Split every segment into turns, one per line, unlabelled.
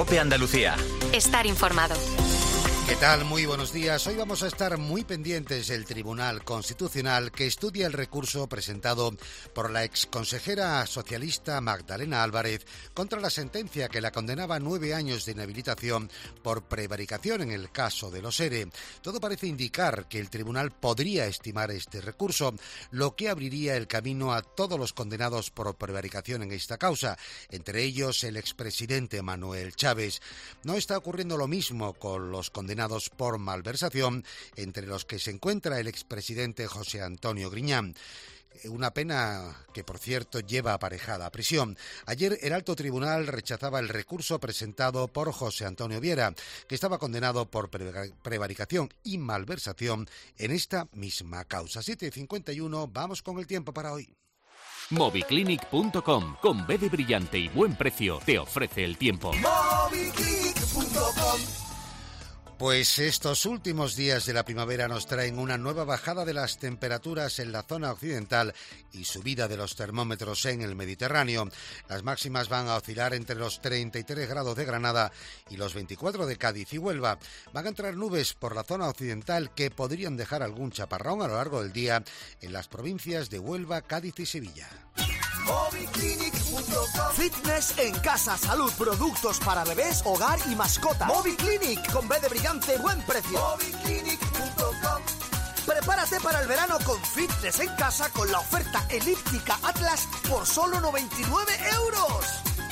COPE Andalucía.
Estar informado.
¿Qué tal? Muy buenos días. Hoy vamos a estar muy pendientes del Tribunal Constitucional que estudia el recurso presentado por la exconsejera socialista Magdalena Álvarez contra la sentencia que la condenaba a 9 años de inhabilitación por prevaricación en el caso de los ERE. Todo parece indicar que el tribunal podría estimar este recurso, lo que abriría el camino a todos los condenados por prevaricación en esta causa, entre ellos el expresidente Manuel Chávez. No está ocurriendo lo mismo con los condenados por malversación, entre los que se encuentra el expresidente José Antonio Griñán. Una pena que, por cierto, lleva aparejada prisión. Ayer el alto tribunal rechazaba el recurso presentado por José Antonio Viera, que estaba condenado por prevaricación y malversación en esta misma causa. 7:51, vamos con el tiempo para hoy.
Moviclinic.com, con B de brillante y buen precio, te ofrece el tiempo.
Moviclinic.com.
Pues estos últimos días de la primavera nos traen una nueva bajada de las temperaturas en la zona occidental y subida de los termómetros en el Mediterráneo. Las máximas van a oscilar entre los 33 grados de Granada y los 24 de Cádiz y Huelva. Van a entrar nubes por la zona occidental que podrían dejar algún chaparrón a lo largo del día en las provincias de Huelva, Cádiz y Sevilla.
Moviclinic.com. Fitness en casa, salud, productos para bebés, hogar y mascotas. Moviclinic, con B de brillante, buen precio. Moviclinic.com. Prepárate para el verano con fitness en casa con la oferta elíptica Atlas por solo 99 euros.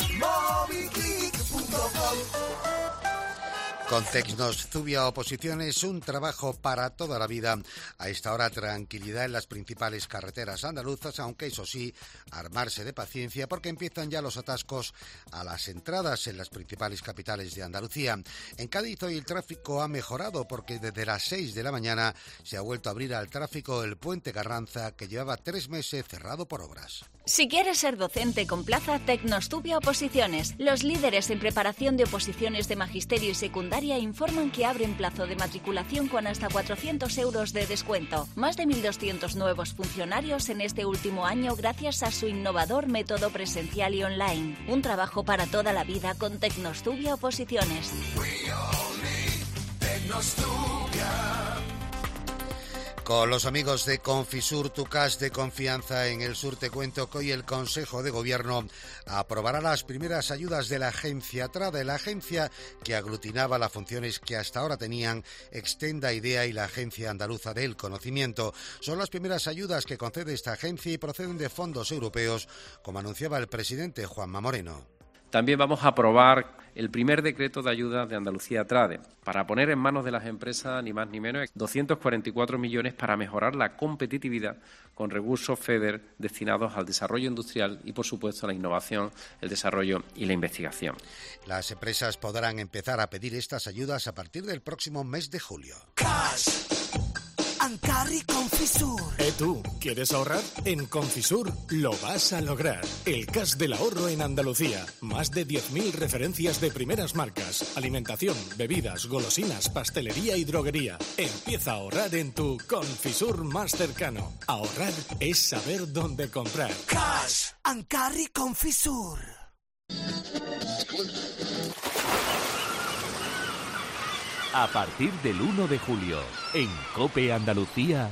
Moviclinic.com.
Con Tecnostubia Oposiciones, un trabajo para toda la vida. A esta hora, tranquilidad en las principales carreteras andaluzas, aunque eso sí, armarse de paciencia porque empiezan ya los atascos a las entradas en las principales capitales de Andalucía. En Cádiz hoy el tráfico ha mejorado porque desde las 6 de la mañana se ha vuelto a abrir al tráfico el puente Carranza, que llevaba 3 meses cerrado por obras.
Si quieres ser docente con plaza, Tecnostubia Oposiciones. Los líderes en preparación de oposiciones de magisterio y secundaria informan que abren plazo de matriculación con hasta 400 euros de descuento. Más de 1.200 nuevos funcionarios en este último año gracias a su innovador método presencial y online. Un trabajo para toda la vida con Tecnostubia Oposiciones.
Con los amigos de Confisur, tu cash de confianza en el sur, te cuento que hoy el Consejo de Gobierno aprobará las primeras ayudas de la agencia TRADE, la agencia que aglutinaba las funciones que hasta ahora tenían Extenda Idea y la Agencia Andaluza del Conocimiento. Son las primeras ayudas que concede esta agencia y proceden de fondos europeos, como anunciaba el presidente Juanma Moreno.
También vamos a aprobar el primer decreto de ayuda de Andalucía TRADE para poner en manos de las empresas ni más ni menos 244 millones para mejorar la competitividad con recursos FEDER destinados al desarrollo industrial y, por supuesto, a la innovación, el desarrollo y la investigación.
Las empresas podrán empezar a pedir estas ayudas a partir del próximo mes de julio.
Cash and Carry Confisur.
¿Tú quieres ahorrar? En Confisur lo vas a lograr. El cash del ahorro en Andalucía. Más de 10.000 referencias de primeras marcas. Alimentación, bebidas, golosinas, pastelería y droguería. Empieza a ahorrar en tu Confisur más cercano. Ahorrar es saber dónde comprar.
Cash and Carry Confisur.
A partir del 1 de julio, en COPE Andalucía.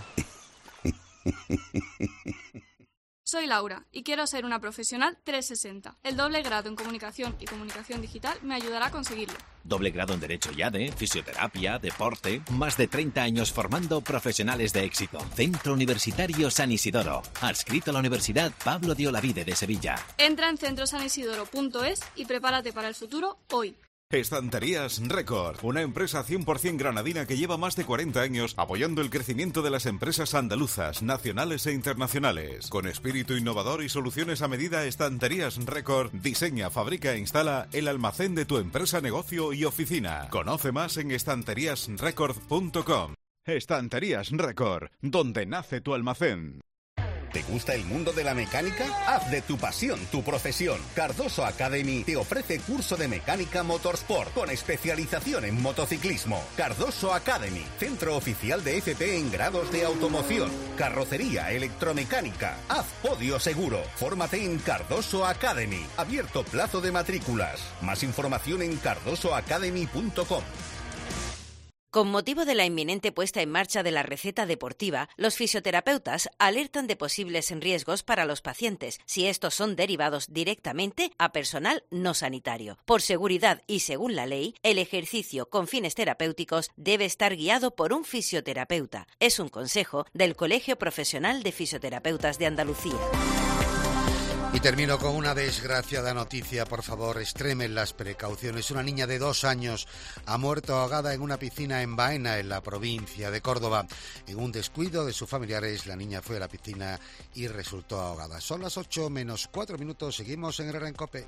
Soy Laura y quiero ser una profesional 360. El doble grado en comunicación y comunicación digital me ayudará a conseguirlo.
Doble grado en Derecho YADE, Fisioterapia, Deporte. Más de 30 años formando profesionales de éxito. Centro Universitario San Isidoro. Adscrito a la Universidad Pablo de Olavide de Sevilla.
Entra en centrosanisidoro.es y prepárate para el futuro hoy.
Estanterías Record, una empresa 100% granadina que lleva más de 40 años apoyando el crecimiento de las empresas andaluzas, nacionales e internacionales. Con espíritu innovador y soluciones a medida, Estanterías Record diseña, fabrica e instala el almacén de tu empresa, negocio y oficina. Conoce más en estanteríasrecord.com. Estanterías Record, donde nace tu almacén.
¿Te gusta el mundo de la mecánica? Haz de tu pasión tu profesión. Cardoso Academy te ofrece curso de mecánica motorsport con especialización en motociclismo. Cardoso Academy, centro oficial de FP en grados de automoción, carrocería, electromecánica. Haz podio seguro. Fórmate en Cardoso Academy. Abierto plazo de matrículas. Más información en cardosoacademy.com.
Con motivo de la inminente puesta en marcha de la receta deportiva, los fisioterapeutas alertan de posibles riesgos para los pacientes si estos son derivados directamente a personal no sanitario. Por seguridad y según la ley, el ejercicio con fines terapéuticos debe estar guiado por un fisioterapeuta. Es un consejo del Colegio Profesional de Fisioterapeutas de Andalucía.
Y termino con una desgraciada noticia, por favor, extremen las precauciones. Una niña de 2 años ha muerto ahogada en una piscina en Baena, en la provincia de Córdoba. En un descuido de sus familiares, la niña fue a la piscina y resultó ahogada. Son las 8 menos 4 minutos, seguimos en Herrera en COPE.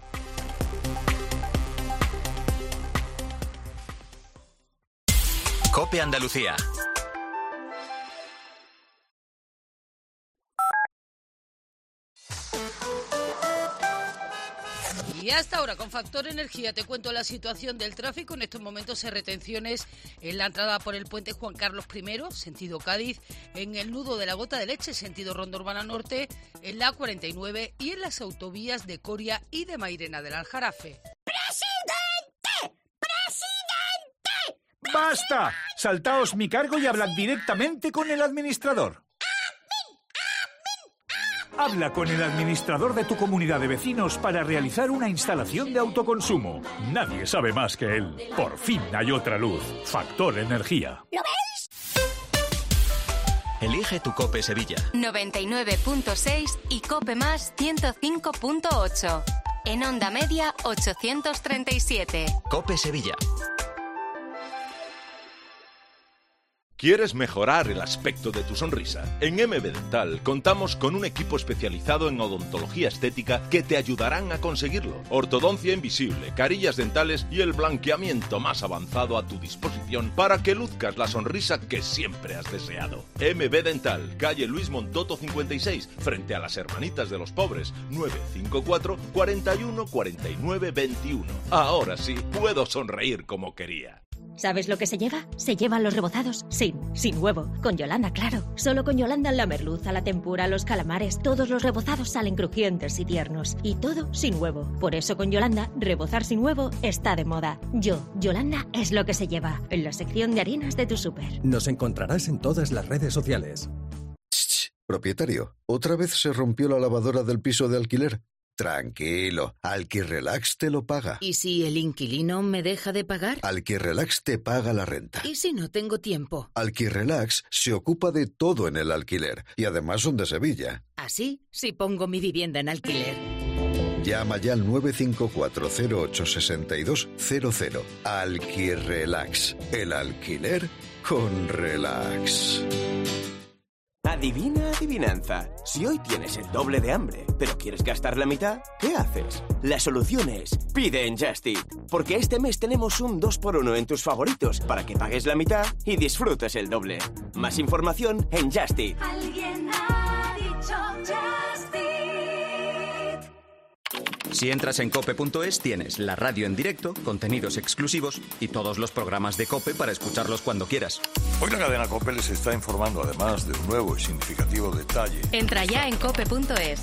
COPE Andalucía.
Y hasta ahora, con Factor Energía, te cuento la situación del tráfico. En estos momentos hay retenciones en la entrada por el puente Juan Carlos I, sentido Cádiz, en el nudo de la Gota de Leche, sentido Ronda Urbana Norte, en la A49 y en las autovías de Coria y de Mairena del Aljarafe.
¡Presidente! ¡Presidente! ¡Basta! Saltaos mi cargo y hablad directamente con el administrador. Habla con el administrador de tu comunidad de vecinos para realizar una instalación de autoconsumo. Nadie sabe más que él. Por fin hay otra luz. Factor Energía.
¿Lo ves?
Elige tu COPE Sevilla.
99.6 y COPE Más 105.8. En onda media 837.
COPE Sevilla.
¿Quieres mejorar el aspecto de tu sonrisa? En MB Dental contamos con un equipo especializado en odontología estética que te ayudarán a conseguirlo. Ortodoncia invisible, carillas dentales y el blanqueamiento más avanzado a tu disposición para que luzcas la sonrisa que siempre has deseado. MB Dental, calle Luis Montoto 56, frente a las Hermanitas de los Pobres, 954 41 49 21. Ahora sí, puedo sonreír como quería.
¿Sabes lo que se lleva? Se llevan los rebozados sin huevo. Con Yolanda, claro. Solo con Yolanda la merluza, la tempura, los calamares, todos los rebozados salen crujientes y tiernos. Y todo sin huevo. Por eso con Yolanda, rebozar sin huevo está de moda. Yolanda es lo que se lleva. En la sección de harinas de tu súper.
Nos encontrarás en todas las redes sociales.
Propietario, ¿otra vez se rompió la lavadora del piso de alquiler? Tranquilo, Alquirrelax te lo paga.
¿Y si el inquilino me deja de pagar?
Alquirrelax te paga la renta.
¿Y si no tengo tiempo?
Alquirrelax se ocupa de todo en el alquiler y además son de Sevilla.
¿Así? Si pongo mi vivienda en alquiler.
Llama ya al 954-08-6200. Alquirrelax, el alquiler con relax.
Adivina adivinanza. Si hoy tienes el doble de hambre, pero quieres gastar la mitad, ¿qué haces? La solución es pide en Just Eat, porque este mes tenemos un 2x1 en tus favoritos para que pagues la mitad y disfrutes el doble. Más información en Just Eat.
Alguien ha dicho Just Eat.
Si entras en cope.es tienes la radio en directo, contenidos exclusivos y todos los programas de COPE para escucharlos cuando quieras.
Hoy la cadena COPE les está informando además de un nuevo y significativo detalle.
Entra ya en cope.es.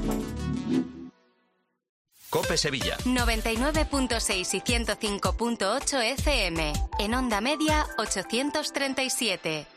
COPE Sevilla.
99.6 y 105.8 FM. En onda media 837.